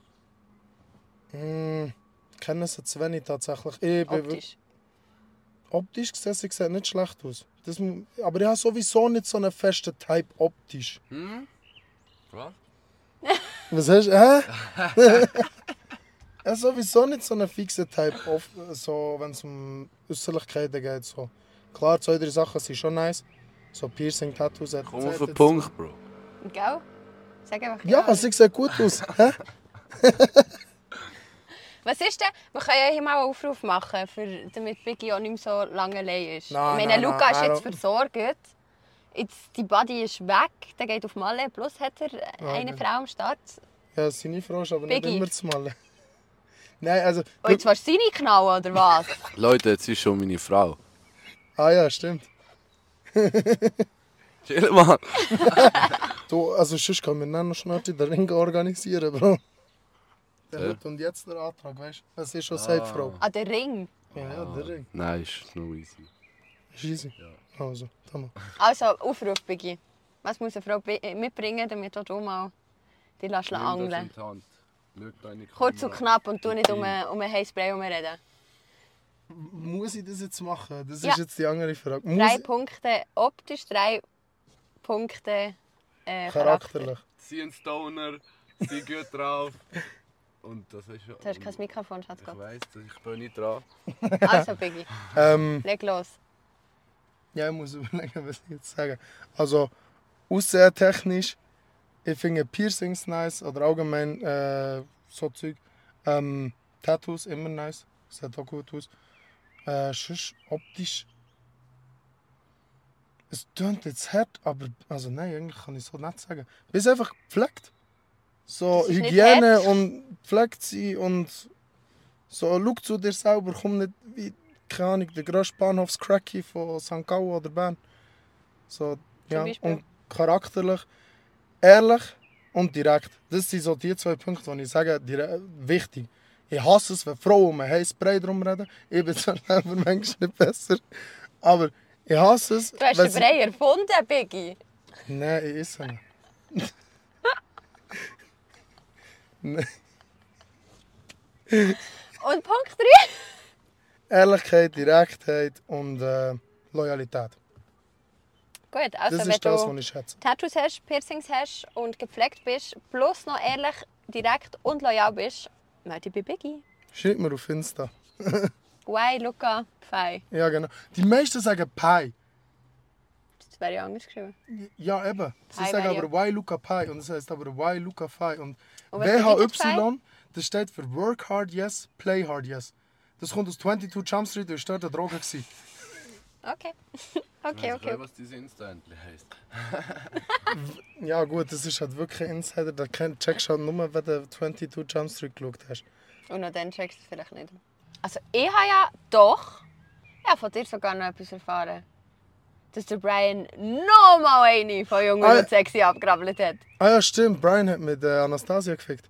Hm, kennen sie zu wenig tatsächlich. Ich bin wirklich- Optisch. Optisch gesehen, sie sieht nicht schlecht aus. Das, mu- aber ich habe sowieso nicht so einen festen Type optisch. Hm? Was? Was hast du? Hä? Ich habe sowieso nicht so einen fixen Type, auf, so, wenn es um Äußerlichkeiten geht. So. Klar, zwei, drei Sachen sind schon nice. So Piercing, Tattoos. et Komm auf cetera. den Punkt, Bro. Gell? Sag einfach Ja, sie sieht gut aus. Hä? Was ist denn? Wir können ja hier mal einen Aufruf machen, für, damit Biggie auch nicht mehr so lange allein ist. Nein, ich meine, nein, Luca ist nein, jetzt er- versorgt. Jetzt, die Body ist weg, der geht auf Malle, plus hat er eine gut. Frau am Start. Ja, seine Frau ist aber nicht Biggie. immer zu malen. Nein, also. Und jetzt willst du seine knallen, oder was? Leute, jetzt ist schon meine Frau. Ah ja, stimmt. Chill, Mann. Du, also sonst können wir dann noch schnell den Ring organisieren, Bro. Der Ja. hat und jetzt der Antrag, weißt du? Das ist schon safe, Frau. An den Ring. Ja, ja, der Ring. Nein, ist nur easy. Ist easy. Also, tamam. Also, Aufruf, Biggie. Was muss eine Frau bi- äh, mitbringen, damit auch du mal die lässt angeln? Kurz und knapp und du nicht um einen um Heißbrei herumreden. Muss ich das jetzt machen? Das Ja. ist jetzt die andere Frage. Muss Drei ich- Punkte optisch, drei Punkte äh, Charakter. charakterlich. Sie ein Stoner, sie gut drauf. Und das ist schon... Du hast kein Mikrofon, Schatz. Ich weiss, ich bin nicht dran. Also, Biggie, Ähm, leg los. ja, ich muss überlegen, was ich jetzt sage. Also, aussehentechnisch, ich finde Piercings nice oder allgemein äh, so Zeug. Ähm, Tattoos immer nice, sieht auch gut aus. Äh, sonst optisch. Es tönt jetzt hart, aber also nein, eigentlich kann ich so nicht sagen. Bis einfach gepflegt. So Das ist nicht Hygiene hart. und gepflegt sein und so schau zu dir selber, komm nicht wie, keine Ahnung, der grösste Bahnhofscracky von Sankt Gallen oder Bern. So, ja, Beispiel? und charakterlich, ehrlich und direkt. Das sind so die zwei Punkte, die ich sage, dire- wichtig. Ich hasse es, wenn Frauen um ein heißes Brei drum reden. Ich bin zwar selber manchmal nicht besser, aber ich hasse es. Du hast wenn den sie- Brei erfunden, Biggie. Nein, ich esse nicht. Nein. Und Punkt drei? Ehrlichkeit, Direktheit und äh, Loyalität. Gut, also Das wenn ist das, du was ich schätze. Tattoos hast, Piercings hast und gepflegt bist, plus noch ehrlich, direkt und loyal bist, melde dich bei Biggie. Schreib mir auf Insta. Why, Luca, Fei. Ja, genau. Die meisten sagen Pi. Das wäre ja anders geschrieben. Ja, eben. Sie Pi sagen wäre aber Why Luca Pi und das heißt aber Why Luca Phi. Und Und was W H bedeutet Phi? Y, das steht für Work Hard Yes, Play Hard Yes. Das kommt aus zweiundzwanzig Jump Street und ist dort eine Droge gewesen. Okay. okay, okay. was diese Insta endlich heisst. Ja gut, das ist halt wirklich ein Insider, da kennt- checkst du halt nur, wenn du zweiundzwanzig Jump Street geschaut hast. Und noch dann checkst du es vielleicht nicht. Also ich habe ja doch ja, von dir sogar noch etwas erfahren. Dass der Brian noch mal eine von Jung Ah, und Sexy abgegrabbelt hat. Ah ja, stimmt, Brian hat mit äh, Anastasia gefickt.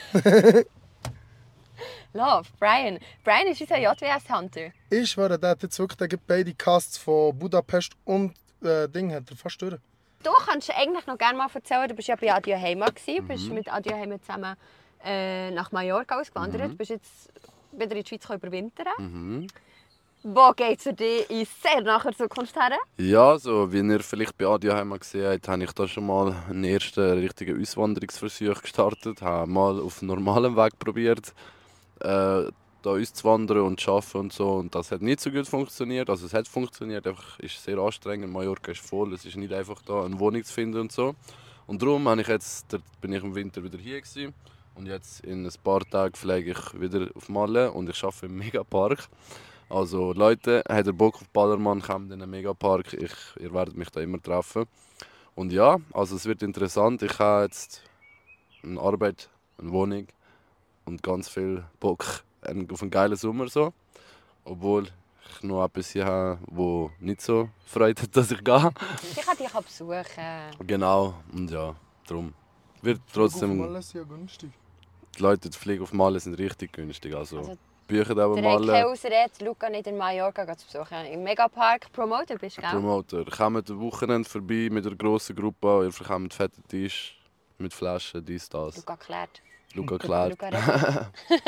Love, Brian. Brian ist unser J W S-Hunter. Ich schwöre, der hat jetzt wirklich der gibt beide Casts von Budapest und äh, Ding hat er fast durch. Du kannst eigentlich noch gerne mal erzählen, du warst ja bei Adio Heima, du bist mit Adio Heima zusammen äh, nach Mallorca ausgewandert, du bist jetzt wieder in die Schweiz überwintern. Mhm. Wo geht es für dich in sehr naher Zukunft her? Ja, so wie ihr vielleicht bei Adia Heima gesehen habt, habe ich da schon mal einen ersten richtigen Auswanderungsversuch gestartet. Habe mal auf normalem Weg probiert, äh, da auszuwandern und zu arbeiten und so. Und das hat nicht so gut funktioniert. Also es hat funktioniert, einfach ist sehr anstrengend. Mallorca ist voll, es ist nicht einfach da eine Wohnung zu finden und so. Und darum habe ich jetzt, dort bin ich im Winter wieder hier gewesen. Und jetzt in ein paar Tagen fliege ich wieder auf Malle und ich arbeite im Megapark. Also Leute, habt ihr Bock auf Ballermann, kommt in den Megapark. Ich, ihr werdet mich da immer treffen. Und ja, also es wird interessant. Ich habe jetzt eine Arbeit, eine Wohnung und ganz viel Bock auf einen geilen Sommer. So. Obwohl ich noch etwas hier habe, wo nicht so Freude hat, dass ich gehe. Ich kann dich besuchen. Genau, und ja, darum. Wird trotzdem, Alles ist ja günstig. die Leute, die fliegen auf Malle sind richtig günstig. Also, Also, Bücher auch Der hat keine Malle. Ausrede, Luca nicht in Mallorca zu besuchen. Im Megapark Promoter bist du, gell? Promoter. Kommt am Wochenende vorbei mit einer grossen Gruppe. Ihr bekommt fetten Tisch mit Flaschen, dies, das. Luca klärt. Luca klärt. Luca redet.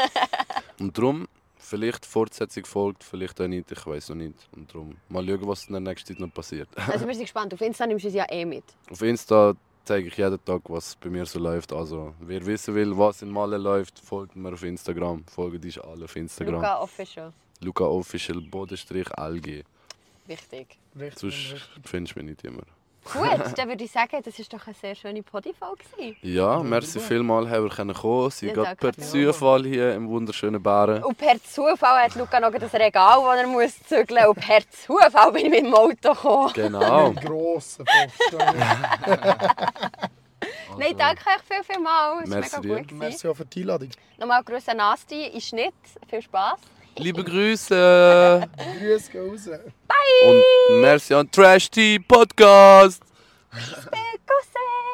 Und darum, vielleicht Fortsetzung folgt, vielleicht auch nicht, ich weiß noch nicht. Und darum, mal schauen, was in der nächsten Zeit noch passiert. Also wir sind gespannt. Auf Insta nimmst du es ja eh mit. Auf Insta zeige ich jeden Tag, was bei mir so läuft. Also, wer wissen will, was in Malle läuft, folgt mir auf Instagram. Folgt dich alle auf Instagram. Luca Official. Luca Official, Bodenstrich, L G. Wichtig. Richtig, Sonst richtig. findest du mich nicht immer. Gut, dann würde ich sagen, das war doch eine sehr schöne Podifolge. Ja, merci vielmals, haben wir können kommen. Sie Ja, geht danke. per Zufall hier im wunderschönen Bären. Und per Zufall hat Luca noch das Regal, das er muss zügeln muss. Und per Zufall bin ich mit dem Auto gekommen. Genau. Ein grosser Vorstand. Nein, danke euch viel, viel mal. Es war Merci mega dir. gut. gewesen. Merci auch für die Einladung. Nochmal Grüße an Nasti in Schnitt. Viel Spass. Liebe Grüße Grüße gehen raus. und merci an Trash Tea Podcast. Kusse!